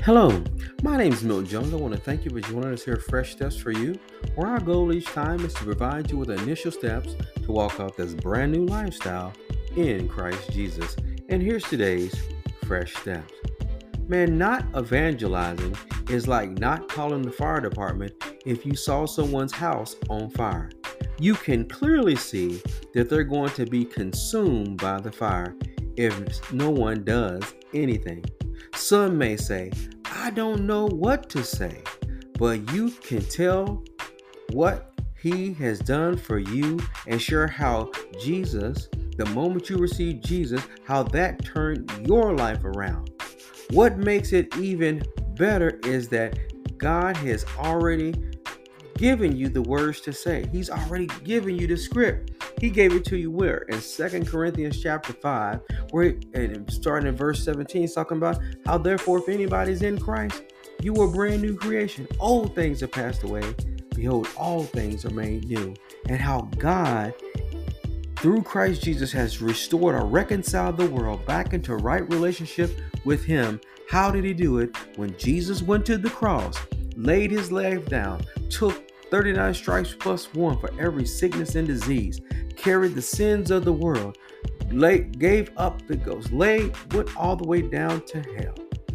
Hello, my name is Milton Jones. I want to thank you for joining us here at Fresh Steps for You, where our goal each time is to provide you with initial steps to walk out this brand new lifestyle in Christ Jesus. And here's today's Fresh Steps. Man, not evangelizing is like not calling the fire department if you saw someone's house on fire. You can clearly see that they're going to be consumed by the fire if no one does anything. Some may say, I don't know what to say, but you can tell what he has done for you and share how Jesus, the moment you received Jesus, how that turned your life around. What makes it even better is that God has already given you the words to say. He's already given you the script. He gave it to you where? In 2 Corinthians chapter 5, and starting in verse 17, he's talking about how therefore if anybody's in Christ, you are a brand new creation. Old things have passed away. Behold, all things are made new. And how God, through Christ Jesus, has restored or reconciled the world back into right relationship with him. How did he do it? When Jesus went to the cross, laid his life down, took 39 stripes plus one for every sickness and disease, carried the sins of the world, gave up the ghost, went all the way down to hell,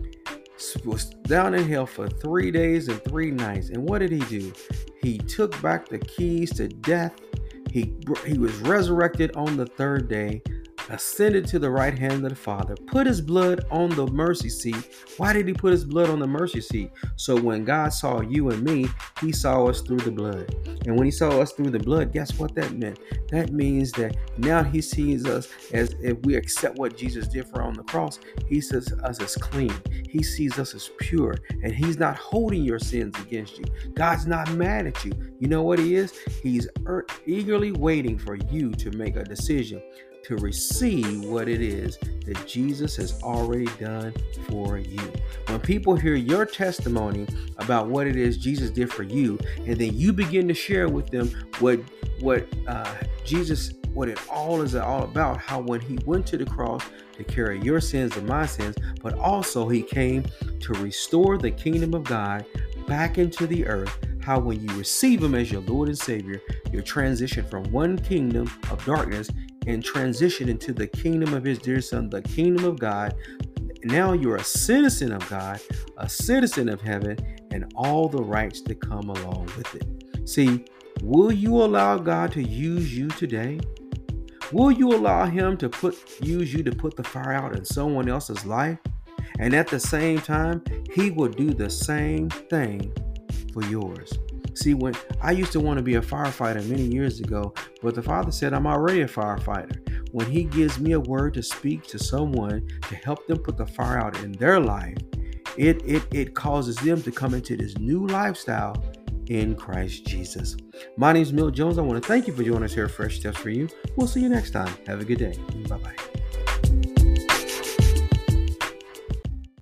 was down in hell for 3 days and 3 nights. And what did he do? He took back the keys to death. He was resurrected on the third day, ascended to the right hand of the Father, put his blood on the mercy seat. Why did he put his blood on the mercy seat? So when God saw you and me, he saw us through the blood. And when he saw us through the blood, guess what that meant? That means that now he sees us as, if we accept what Jesus did for us on the cross, he sees us as clean. He sees us as pure, and he's not holding your sins against you. God's not mad at you. You know what he is? He's eagerly waiting for you to make a decision to receive what it is that Jesus has already done for you. When people hear your testimony about what it is Jesus did for you, and then you begin to share with them what it all is all about, how when he went to the cross to carry your sins and my sins, but also he came to restore the kingdom of God back into the earth. How when you receive him as your Lord and Savior, you transition from one kingdom of darkness and transition into the kingdom of his dear son, the kingdom of God. Now you're a citizen of God, a citizen of heaven, and all the rights that come along with it. See, will you allow God to use you today? Will you allow him to use you to put the fire out in someone else's life? And at the same time, he will do the same thing for yours. See, when I used to want to be a firefighter many years ago, but the Father said, I'm already a firefighter. When he gives me a word to speak to someone to help them put the fire out in their life, it causes them to come into this new lifestyle in Christ Jesus. My name is Milton Jones. I want to thank you for joining us here at Fresh Steps for You. We'll see you next time. Have a good day. Bye-bye.